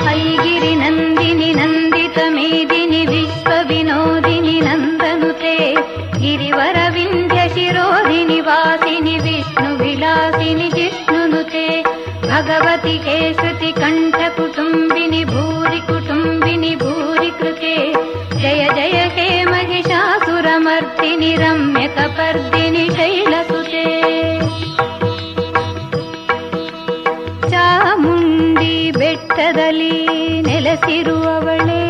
ಐಗಿರಿ ನಂದಿನಿ ನಂದಿತ ಮೇದಿನಿ ವಿಶ್ವ ವಿನೋದಿನಿ ನಂದನುತೆ ಗಿರಿವರ ವಿಂಧ್ಯ ಶಿರೋಧಿನಿ ವಾಸಿನಿ ವಿಷ್ಣು ವಿಲಾಸಿನಿ ಜಿಷ್ಣುನುತೆ ಭಗವತಿ ಕೇಶ್ರುತಿ ಕಂಠ ಕುಟುಂಬಿನಿ ಭೂರಿ ಕುಟುಂಬಿನಿ ಭೂರಿ ಕೃತೆ ಜಯ ಜಯ ಹೇ ಮಹಿಷಾಸುರಮರ್ದಿನಿ ರಮ್ಯ ಕಪರ್ದಿನಿ ಶೈಲಸುತೆ ಚಾಮುಂಡಿ ಬೆಟ್ಟದಲ್ಲಿ ನೆಲೆಸಿರುವವಳೇ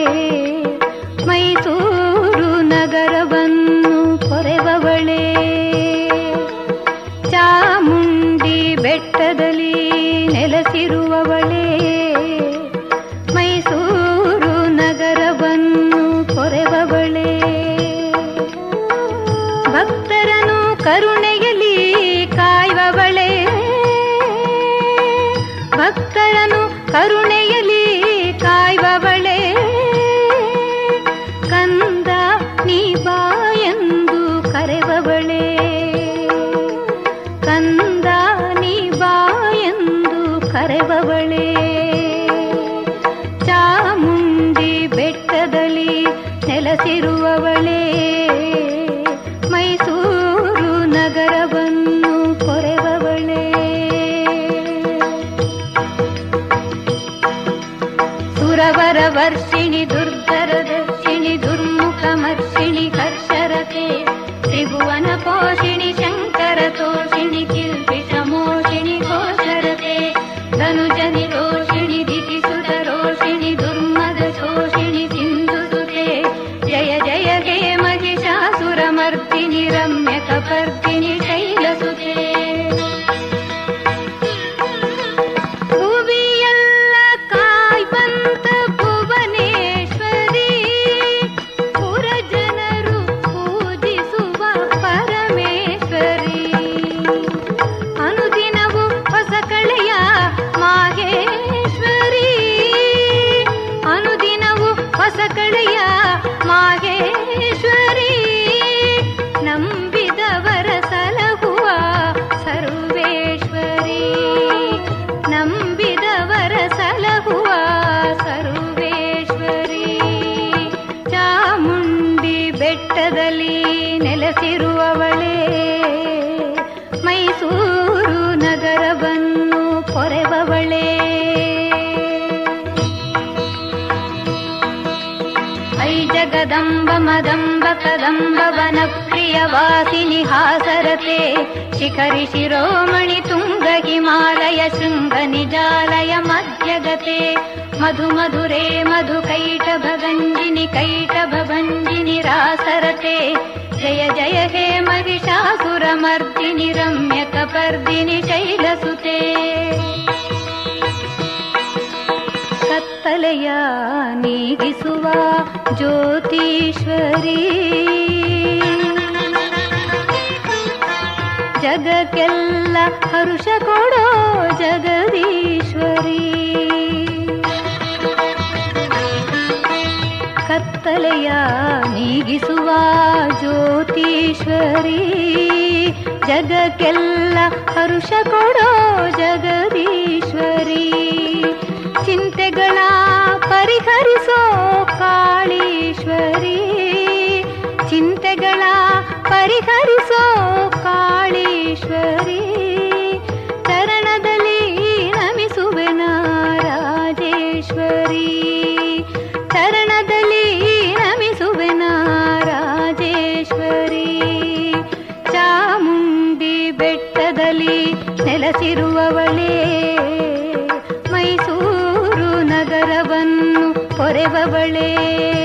ಮೈಸೂರು ನಗರವನ್ನು ಕೊರೆವವಳೇ ಚಾಮುಂಡಿ ಬೆಟ್ಟದಲ್ಲಿ ನೆಲೆಸಿರುವವಳೇ ಮೈಸೂರು ನಗರವನ್ನು ಕೊರೆವವಳೇ ಭಕ್ತರನ್ನು ಕರುಣೆಯಲ್ಲಿ ಕಾಯುವವಳೇ ಭಕ್ತರನ್ನು ಕರುಣೆಯಲ್ಲಿ ಕಾಯುವವಳೇ ಕಂದ ನೀ ಬಾ ಎಂದು ಕರೆವವಳೇ ಕಂದ ನೀ ಬಾ ಎಂದು ಕರೆವವಳೇ ಚಾಮುಂಡಿ ಬೆಟ್ಟದಲ್ಲಿ ನೆಲೆಸಿರುವವಳೇ ಮೈಸೂರು ನಗರವನ್ನು ಕೊರೆವವಳೇ ಸುರವರ ವರ್ಷಿಣಿ ದುರ್ಧರದರ್ಶಿಣಿ ದುರ್ಮುಖಮರ್ಷಿಣಿ ಕರ್ಷರತೆ ತ್ರಿಭುವನ ಪೋಷಿಣಿ ಶಂಕರ ತೋಷಿಣಿ ಕಿಲ್ಬಿಷಮೋಷಿಣಿ ಘೋಷರತೆ ಧನುಜನಿ ರೋಷಿಣಿ ದಿತಿಸುತ ರೋಷಿಣಿ ದುರ್ಮದ ಶೋಷಿಣಿ ಸಿಂಧುಸುತೆ ಜಯ ಜಯ ಹೇ ಮಹಿಷಾಸುರಮರ್ದಿನಿ ರಮ್ಯ ಕಪರ್ದಿನಿ ಶೈಲಸುತೆ ಭುವಿಯಲ್ಲ ಕಾಯ್ವಂತ ಭುವನೇಶ್ವರಿ ಪುರ ಜನರು ಪೂಜಿಸುವ ಪರಮೇಶ್ವರಿ ಅನುದಿನವೂ ಹೊಸ ಕಳೆಯ ಮಾಹೇಶ್ವರಿ ಅನುದಿನವೂ ಹೊಸ ಕಳೆಯ ಮಾಹೇಶ್ವರಿ ನಂಬಿದವರ ಸಲಹುವ ಸರ್ವೇಶ್ವರಿ ನಂಬಿದವರ ಸಲಹುವ ಸರ್ವೇಶ್ವರಿ ಚಾಮುಂಡಿ ಬೆಟ್ಟದಲ್ಲಿ ನೆಲೆಸಿರುವವಳೇ ಮೈಸೂರು ನಗರವನ್ನು ಕೊರೆವವಳೇ ಐ ಜಗದಂಬ ಮದಂಬ ಕದಂಬ ವನ ಪ್ರಿಯ ವಾಸಿನಿ ಹಾಸರತೆ ಶಿಖರಿ ಶಿರೋಮಣಿ ತುಂಗ ಹಿಮಾಲಯ ಶೃಂಗ ನಿಜಾಲಯ ಮಧ್ಯಗತೆ ಮಧು ಮಧುರೇ ಮಧು ಕೈಟಭ ಗಂಜಿನಿ ಕೈಟಭ ಭಂಜಿನಿ ರಾಸರತೆ ಜಯ ಜಯ ಹೇ ಮಹಿಷಾಸುರಮರ್ದಿನಿ ರಮ್ಯ ಕಪರ್ದಿನಿ ಶೈಲಸುತೆ ಕತ್ತಲೆಯ ನೀಗಿಸುವ ಜ್ಯೋತೀಶ್ವರಿ ಜಗಕ್ಕೆಲ್ಲ ಹರುಷ ಕೊಡೋ ಜಗದೀಶ್ವರಿ ಕತ್ತಲೆಯ ನೀಗಿಸುವ ಜ್ಯೋತೀಶ್ವರಿ ಜಗಕ್ಕೆಲ್ಲ ಹರುಷ ಕೊಡೋ ಜಗದೀಶ್ವರಿ ಚಿಂತೆಗಳ ಪರಿಹರಿಸೋ ಕಾಳೀಶ್ವರಿ ಚಿಂತೆಗಳ ಪರಿಹರಿಸೋ ಕಾಳೀಶ್ವರಿ ಚರಣದಲ್ಲಿ ನಮಿಸುವೆನ ರಾಜೇಶ್ವರಿ ಚರಣದಲ್ಲಿ ನಮಿಸುವೆನ ರಾಜೇಶ್ವರಿ ಚಾಮುಂಡಿ ಬೆಟ್ಟದಲ್ಲಿ ನೆಲೆಸಿರುವವಳೇ ಮೈಸೂರು ನಗರವನ್ನು ಕೊರೆವವಳೇ